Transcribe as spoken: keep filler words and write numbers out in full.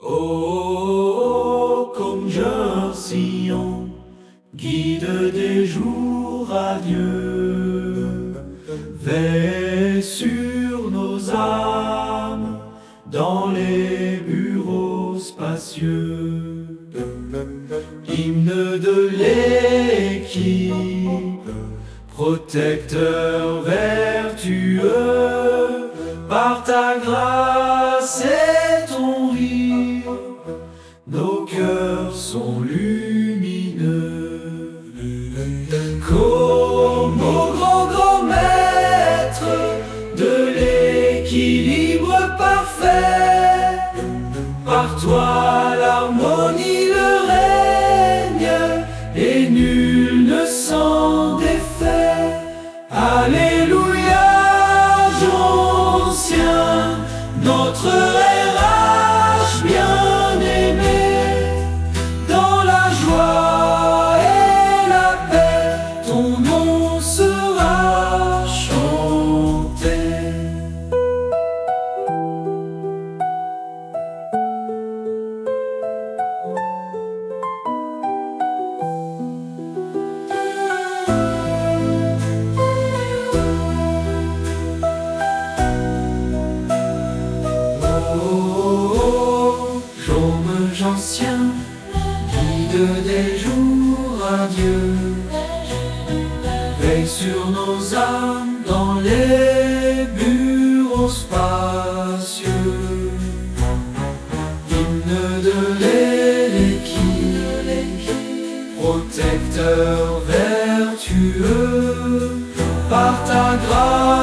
Oh, comme jeune sillon, guide des jours radieux, veille sur nos âmes dans les bureaux spacieux. Hymne de l'équipe, protecteur vertueux, par ta grâce et ton rire, nos cœurs sont lumineux. Comme au grand grand maître de l'équilibre parfait, par toi l'harmonie le règne et nul ne s'en défait. Alléluia, ancien, notre R H bien-aimé, dans la joie et la paix, ton nom sera chanté. Ancien, guide des jours radieux, veille sur nos âmes dans les bureaux spacieux. Hymne de l'équipe, protecteur vertueux, par ta grâce